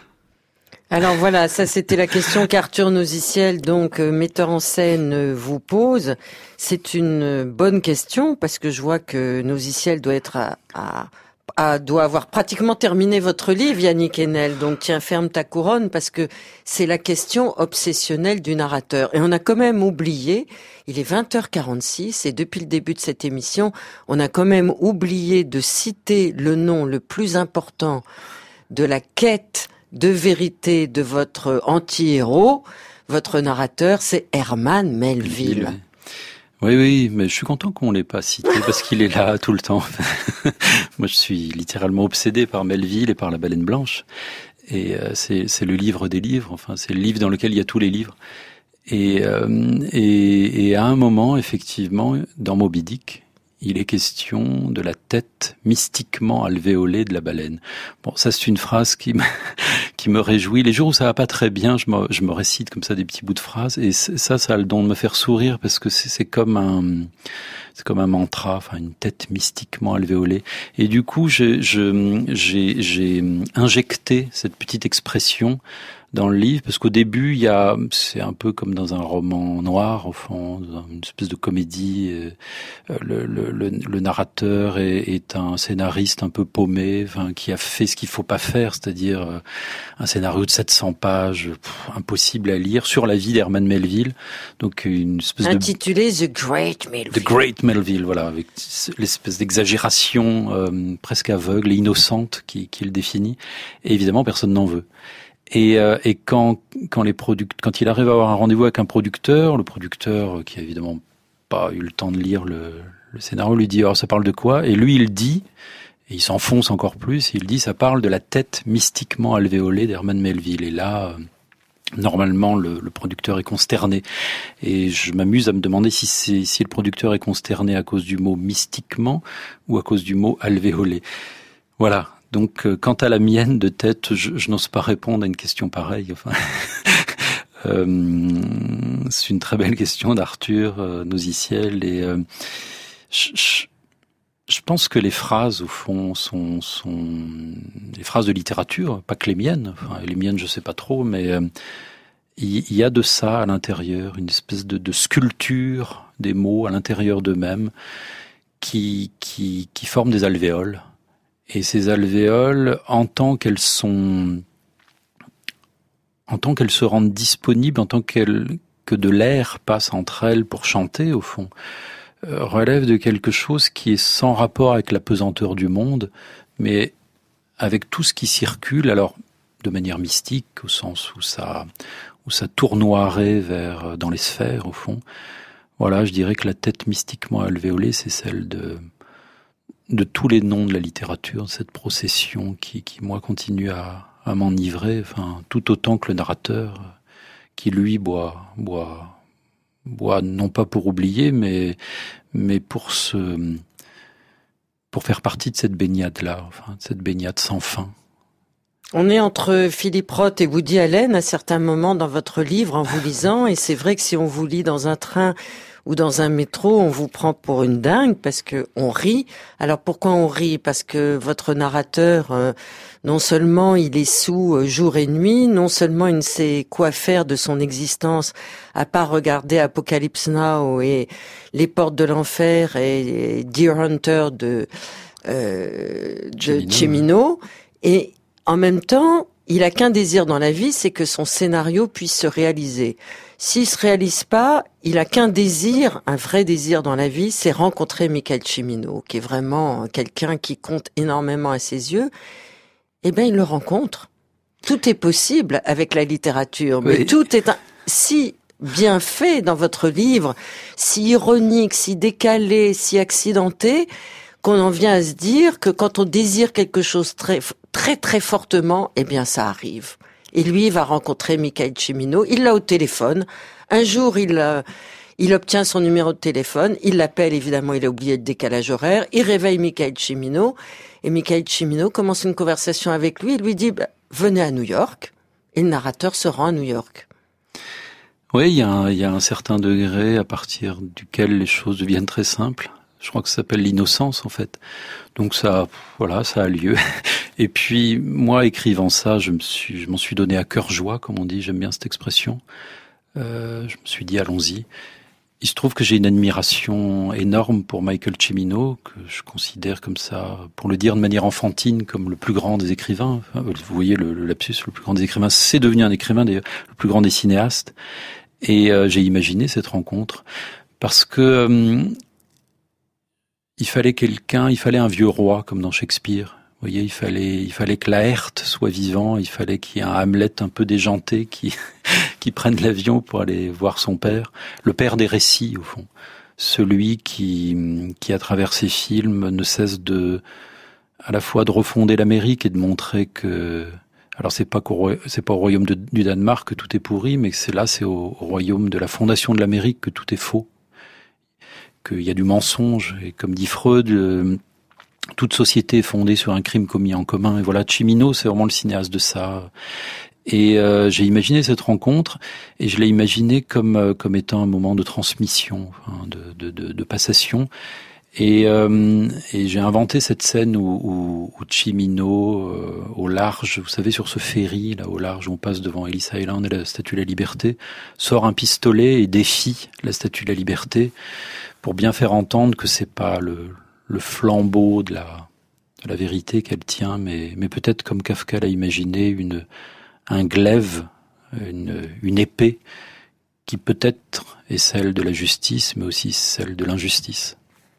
Speaker 2: Alors voilà, ça c'était la question qu'Arthur Nosiciel, donc euh, metteur en scène, euh, vous pose. C'est une bonne question parce que je vois que Nosiciel doit être à, à, à doit avoir pratiquement terminé votre livre, Yannick Enel. Donc tiens, ferme ta couronne, parce que c'est la question obsessionnelle du narrateur. Et on a quand même oublié, il est vingt heures quarante-six et depuis le début de cette émission, on a quand même oublié de citer le nom le plus important de la quête de vérité de votre anti-héros. Votre narrateur, c'est Herman Melville.
Speaker 4: Oui, oui, mais je suis content qu'on l'ait pas cité parce qu'il est là tout le temps. Moi, je suis littéralement obsédé par Melville et par La Baleine Blanche. Et euh, c'est, c'est le livre des livres. Enfin, c'est le livre dans lequel il y a tous les livres. Et, euh, et, et à un moment, effectivement, dans Moby Dick, il est question de la tête mystiquement alvéolée de la baleine. Bon, ça c'est une phrase qui me, qui me réjouit. Les jours où ça va pas très bien, je me, je me récite comme ça des petits bouts de phrases, et ça, ça a le don de me faire sourire parce que c'est, c'est comme un, c'est comme un mantra, enfin une tête mystiquement alvéolée. Et du coup, je, je, j'ai, j'ai injecté cette petite expression dans le livre, parce qu'au début, il y a, c'est un peu comme dans un roman noir, au fond, dans une espèce de comédie. Euh, le, le, le, le narrateur est, est un scénariste un peu paumé, enfin, qui a fait ce qu'il faut pas faire, c'est-à-dire euh, un scénario de sept cents pages, pff, impossible à lire, sur la vie d'Herman Melville. Donc une espèce
Speaker 2: intitulé
Speaker 4: de...
Speaker 2: The Great Melville.
Speaker 4: The Great Melville, voilà, avec l'espèce d'exagération euh, presque aveugle et innocente qui, qui le définit. Et évidemment, personne n'en veut. Et, euh, et quand, quand les product, quand il arrive à avoir un rendez-vous avec un producteur, le producteur qui a évidemment pas eu le temps de lire le, le scénario lui dit alors ça parle de quoi? Et lui il dit, et il s'enfonce encore plus, il dit ça parle de la tête mystiquement alvéolée d'Herman Melville. Et là, euh, normalement le, le producteur est consterné. Et je m'amuse à me demander si c'est, si le producteur est consterné à cause du mot mystiquement ou à cause du mot alvéolé. Voilà. Donc, euh, quant à la mienne de tête, je, je n'ose pas répondre à une question pareille. Enfin, euh, c'est une très belle question d'Arthur euh, Nosiciel. Et euh, je, je, je pense que les phrases, au fond, sont, sont les phrases de littérature, pas que les miennes. Enfin, les miennes, je sais pas trop, mais euh, il, il y a de ça à l'intérieur, une espèce de, de sculpture des mots à l'intérieur d'eux-mêmes qui, qui, qui forment des alvéoles. Et ces alvéoles, en tant qu'elles sont, en tant qu'elles se rendent disponibles, en tant qu'elles, que de l'air passe entre elles pour chanter, au fond, euh, relèvent de quelque chose qui est sans rapport avec la pesanteur du monde, mais avec tout ce qui circule, alors de manière mystique, au sens où ça, où ça tournoierait vers, dans les sphères, au fond. Voilà, je dirais que la tête mystiquement alvéolée, c'est celle de, de tous les noms de la littérature, de cette procession qui, qui moi, continue à, à m'enivrer, enfin, tout autant que le narrateur, qui, lui, boit, boit, boit non pas pour oublier, mais, mais pour se, pour faire partie de cette baignade-là, enfin, de cette baignade sans fin.
Speaker 2: On est entre Philippe Roth et Woody Allen à certains moments dans votre livre en vous lisant, et c'est vrai que si on vous lit dans un train ou dans un métro, on vous prend pour une dingue parce que on rit. Alors pourquoi on rit? Parce que votre narrateur, euh, non seulement il est sous euh, jour et nuit, non seulement il ne sait quoi faire de son existence à part regarder Apocalypse Now et Les Portes de l'Enfer et, et Deer Hunter de, euh, de Cimino. Et en même temps, il a qu'un désir dans la vie, c'est que son scénario puisse se réaliser. S'il se réalise pas, il a qu'un désir, un vrai désir dans la vie, c'est rencontrer Michael Cimino, qui est vraiment quelqu'un qui compte énormément à ses yeux. Eh bien, il le rencontre. Tout est possible avec la littérature, mais oui. Tout est un... si bien fait dans votre livre, si ironique, si décalé, si accidenté, qu'on en vient à se dire que quand on désire quelque chose très, très, très fortement, eh bien, ça arrive. Et lui, il va rencontrer Michael Cimino. Il l'a au téléphone. Un jour, il, euh, il obtient son numéro de téléphone. Il l'appelle, évidemment, il a oublié le décalage horaire. Il réveille Michael Cimino. Et Michael Cimino commence une conversation avec lui. Il lui dit, bah, venez à New York. Et le narrateur se rend à New York.
Speaker 4: Oui, il y a un, il y a un certain degré à partir duquel les choses deviennent très simples. Je crois que ça s'appelle l'innocence, en fait. Donc ça, voilà, ça a lieu. Et puis, moi, écrivant ça, je me suis, je m'en suis donné à cœur joie, comme on dit. J'aime bien cette expression. Euh, je me suis dit, allons-y. Il se trouve que j'ai une admiration énorme pour Michael Cimino, que je considère comme ça, pour le dire de manière enfantine, comme le plus grand des écrivains. Enfin, vous voyez le, le lapsus, le plus grand des écrivains. C'est devenu un écrivain, d'ailleurs, le plus grand des cinéastes. Et euh, j'ai imaginé cette rencontre parce que euh, il fallait quelqu'un, il fallait un vieux roi, comme dans Shakespeare. Vous voyez, il fallait, il fallait que Laërte soit vivant, il fallait qu'il y ait un Hamlet un peu déjanté qui, qui prenne l'avion pour aller voir son père. Le père des récits, au fond. Celui qui, qui, à travers ses films, ne cesse de, à la fois de refonder l'Amérique et de montrer que Alors c'est pas qu'au, c'est pas au royaume de, du Danemark que tout est pourri, mais c'est là, c'est au, au royaume de la fondation de l'Amérique que tout est faux, qu'il y a du mensonge. Et comme dit Freud, euh, toute société est fondée sur un crime commis en commun. Et voilà, Cimino, c'est vraiment le cinéaste de ça. Et euh, j'ai imaginé cette rencontre, et je l'ai imaginé comme euh, comme étant un moment de transmission, enfin, de, de, de, de passation. Et, euh, et j'ai inventé cette scène où, où, où Cimino, euh, au large, vous savez, sur ce ferry, là, au large, on passe devant Ellis Island et la Statue de la Liberté, sort un pistolet et défie la Statue de la Liberté pour bien faire entendre que c'est pas le, le flambeau de la, de la vérité qu'elle tient, mais, mais peut-être comme Kafka l'a imaginé, une, un glaive, une, une épée qui peut-être est celle de la justice, mais aussi celle de l'injustice.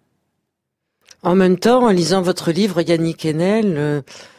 Speaker 2: En même temps, en lisant votre livre, Yannick Enel, euh,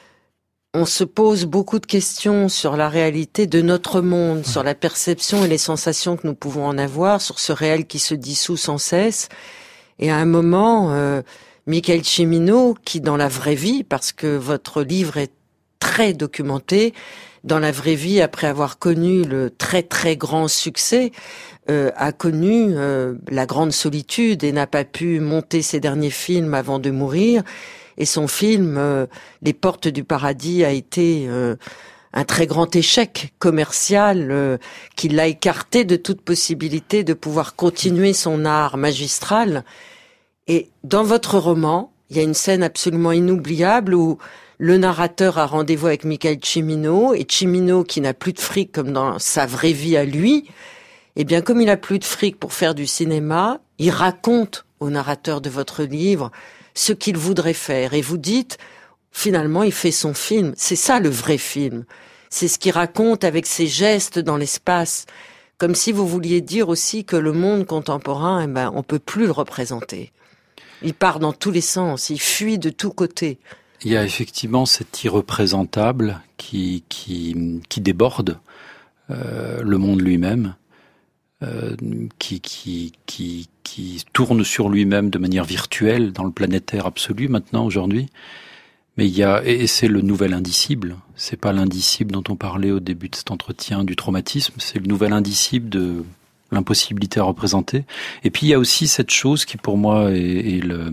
Speaker 2: on se pose beaucoup de questions sur la réalité de notre monde, ouais. Sur la perception et les sensations que nous pouvons en avoir, sur ce réel qui se dissout sans cesse. Et à un moment, euh, Michael Cimino, qui dans la vraie vie, parce que votre livre est très documenté, dans la vraie vie, après avoir connu le très très grand succès, euh, a connu euh, la grande solitude et n'a pas pu monter ses derniers films avant de mourir. Et son film, euh, Les Portes du Paradis, a été euh, un très grand échec commercial euh, qui l'a écarté de toute possibilité de pouvoir continuer son art magistral. Et dans votre roman, il y a une scène absolument inoubliable où le narrateur a rendez-vous avec Michael Cimino, et Cimino, qui n'a plus de fric comme dans sa vraie vie à lui, eh bien, comme il a plus de fric pour faire du cinéma, il raconte au narrateur de votre livre ce qu'il voudrait faire. Et vous dites, finalement, il fait son film. C'est ça le vrai film. C'est ce qu'il raconte avec ses gestes dans l'espace. Comme si vous vouliez dire aussi que le monde contemporain, eh ben, on peut plus le représenter. Il part dans tous les sens, il fuit de tous côtés.
Speaker 4: Il y a effectivement cet irreprésentable qui, qui, qui déborde euh, le monde lui-même, euh, qui, qui, qui, qui tourne sur lui-même de manière virtuelle dans le planétaire absolu maintenant, aujourd'hui. Mais il y a, et c'est le nouvel indicible. C'est pas l'indicible dont on parlait au début de cet entretien du traumatisme, c'est le nouvel indicible de l'impossibilité à représenter. Et puis il y a aussi cette chose qui pour moi est, est le,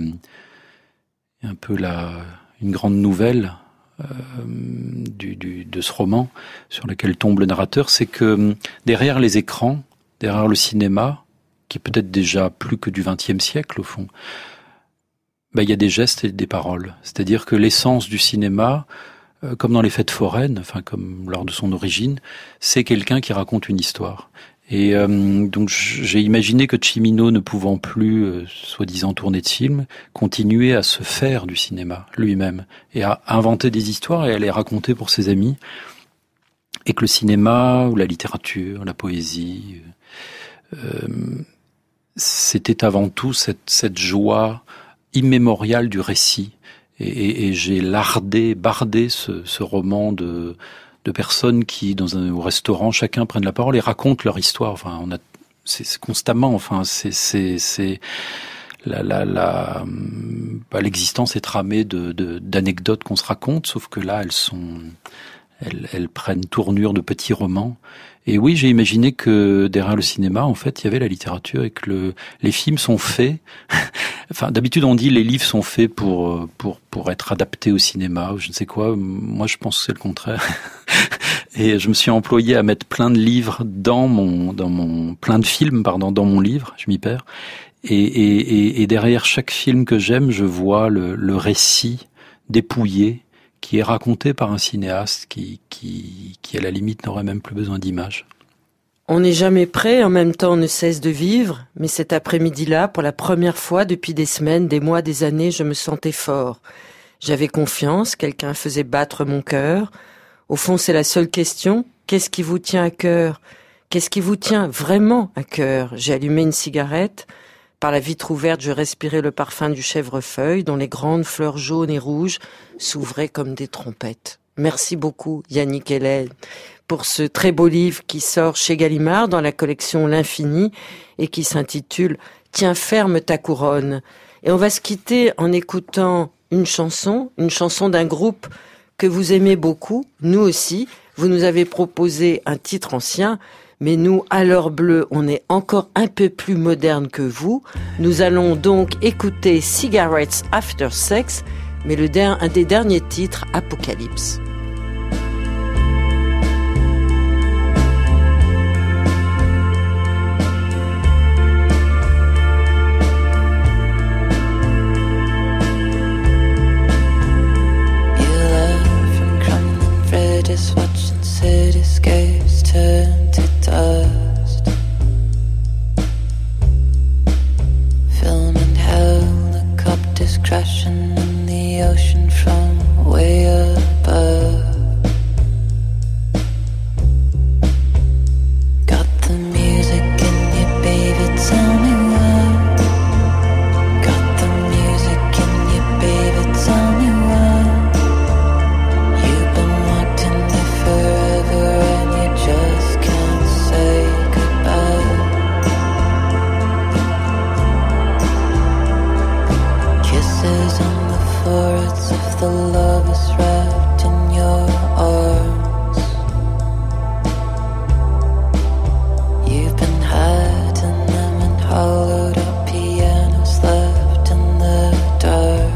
Speaker 4: est un peu la, une grande nouvelle euh, du, du, de ce roman sur lequel tombe le narrateur, c'est que derrière les écrans, derrière le cinéma, qui est peut-être déjà plus que du vingtième siècle au fond, ben, il y a des gestes et des paroles. C'est-à-dire que l'essence du cinéma, euh, comme dans les fêtes foraines, enfin comme lors de son origine, c'est quelqu'un qui raconte une histoire. Et euh, donc j'ai imaginé que Cimino, ne pouvant plus, euh, soi-disant tourner de film, continuait à se faire du cinéma lui-même et à inventer des histoires et à les raconter pour ses amis. Et que le cinéma, ou la littérature, la poésie, euh, c'était avant tout cette, cette joie immémoriale du récit. Et, et, et j'ai lardé, bardé ce, ce roman de... de personnes qui, dans un au restaurant, chacun prennent la parole et racontent leur histoire. Enfin, on a, c'est, c'est constamment. Enfin, c'est, c'est, c'est la, la, la, bah, l'existence est tramée de, de, d'anecdotes qu'on se raconte, sauf que là, elles sont, elles, elles prennent tournure de petits romans. Et oui, j'ai imaginé que derrière le cinéma, en fait, il y avait la littérature et que le, les films sont faits. Enfin, d'habitude, on dit les livres sont faits pour pour pour être adaptés au cinéma ou je ne sais quoi. Moi, je pense que c'est le contraire. Et je me suis employé à mettre plein de livres dans mon dans mon plein de films, pardon, dans mon livre. Je m'y perds. Et et et, et derrière chaque film que j'aime, je vois le le récit dépouillé qui est raconté par un cinéaste qui, qui, qui à la limite n'aurait même plus besoin d'images.
Speaker 2: On n'est jamais prêt, en même temps on ne cesse de vivre, mais cet après-midi-là, pour la première fois depuis des semaines, des mois, des années, je me sentais fort. J'avais confiance, quelqu'un faisait battre mon cœur. Au fond, c'est la seule question, qu'est-ce qui vous tient à cœur ? Qu'est-ce qui vous tient vraiment à cœur ? J'ai allumé une cigarette. Par la vitre ouverte, je respirais le parfum du chèvrefeuille, dont les grandes fleurs jaunes et rouges s'ouvraient comme des trompettes. Merci beaucoup, Yannick Enel, pour ce très beau livre qui sort chez Gallimard dans la collection L'Infini et qui s'intitule « Tiens ferme ta couronne ». Et on va se quitter en écoutant une chanson, une chanson d'un groupe que vous aimez beaucoup, nous aussi. Vous nous avez proposé un titre ancien, mais nous, à l'heure bleue, on est encore un peu plus moderne que vous. Nous allons donc écouter Cigarettes After Sex, mais le der- un des derniers titres, Apocalypse.
Speaker 8: Just watching cityscapes turn to dust. Filming helicopters crashing in the ocean from way above. Got the music in you, baby, tell me why. Got the music in you, baby, tell me why. You've been wanting me forever and you just can't say goodbye. Kisses on the foreheads of the lovers wrapped in your arms. You've been hiding them in hollowed out pianos left in the dark.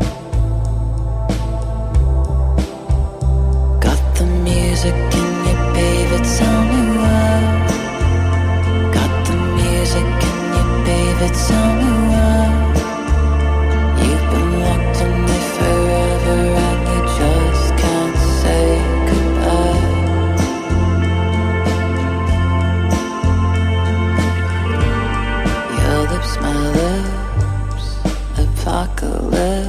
Speaker 8: Got the music in you, baby, tell me why. Got the music in you, baby, tell me why. You've been wanting me forever and you just can't say goodbye. Your lips, my lips, apocalypse.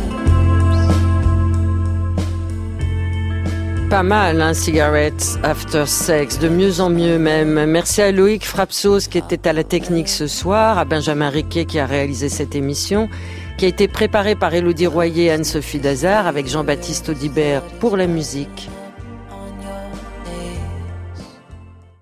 Speaker 2: Pas mal, hein, Cigarettes After Sex, de mieux en mieux même. Merci à Loïc Frapsos qui était à la technique ce soir, à Benjamin Riquet qui a réalisé cette émission, qui a été préparée par Élodie Royer et Anne-Sophie Dazard avec Jean-Baptiste Audibert pour la musique.